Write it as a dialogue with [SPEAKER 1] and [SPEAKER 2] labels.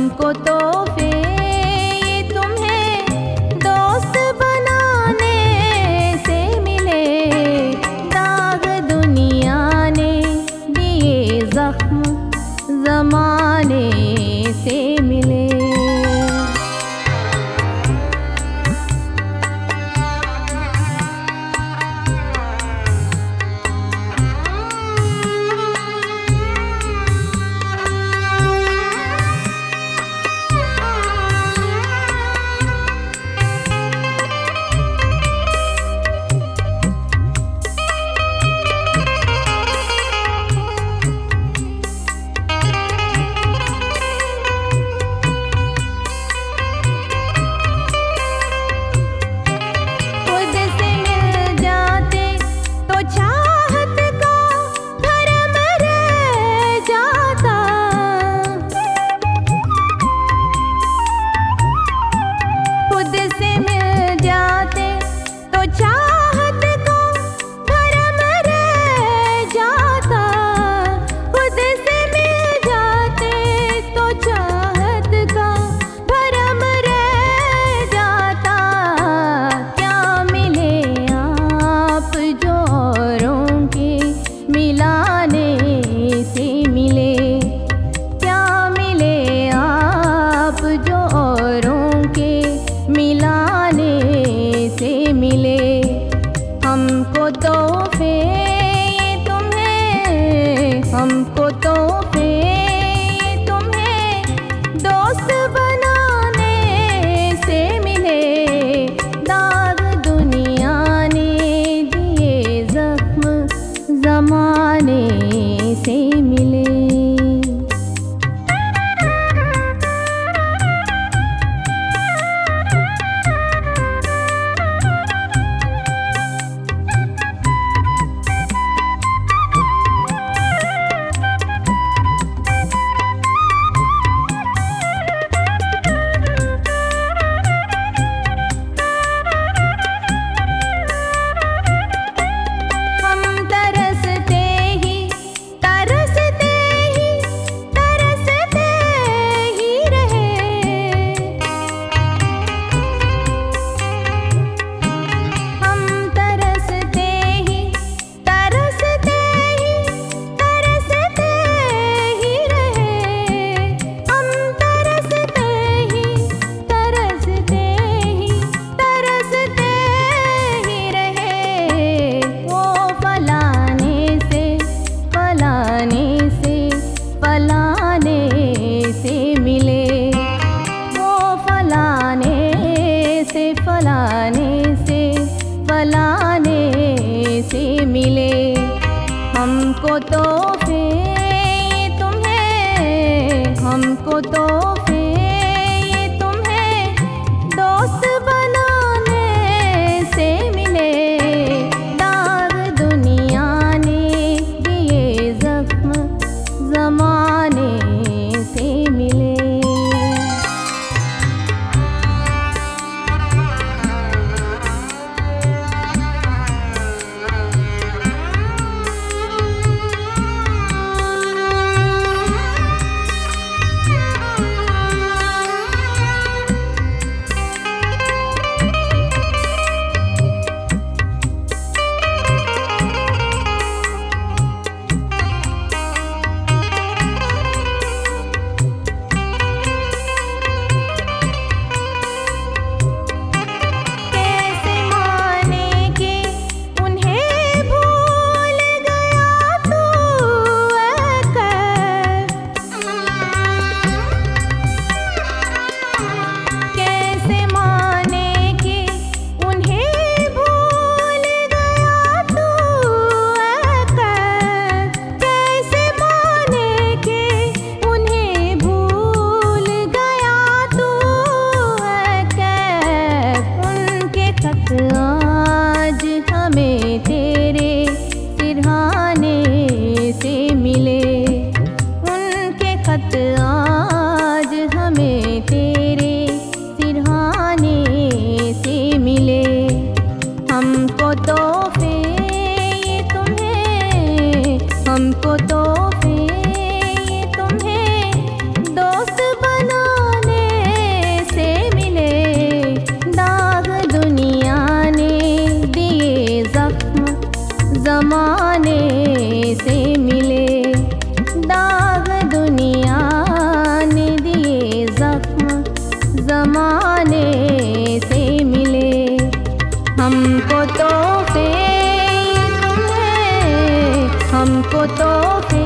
[SPEAKER 1] हमको तोहफे ये तुम्हें दोस्त बनाने से मिले। दाग दुनिया ने दिए, जख्म ज़माने से मिले। हमको तोहफे ये तुम्हें, हमको तोहफे ये तुम्हें दोस्त बनाने से मिले। दाग दुनिया ने दिए, जख्म ज़माने से मिले। फलाने से मिले। हमको तोहफे ये तुम्हें, हमको तोहफे ये तुम्हें दोस्त बनाने से मिले। दाग दुनिया ने दिए, जख्म ज़माने से मिले। जमाने से मिले। दाग दुनिया ने दिए, जख्म जमाने से मिले। हमको तोहफे तुम्हें, हमको तोहफे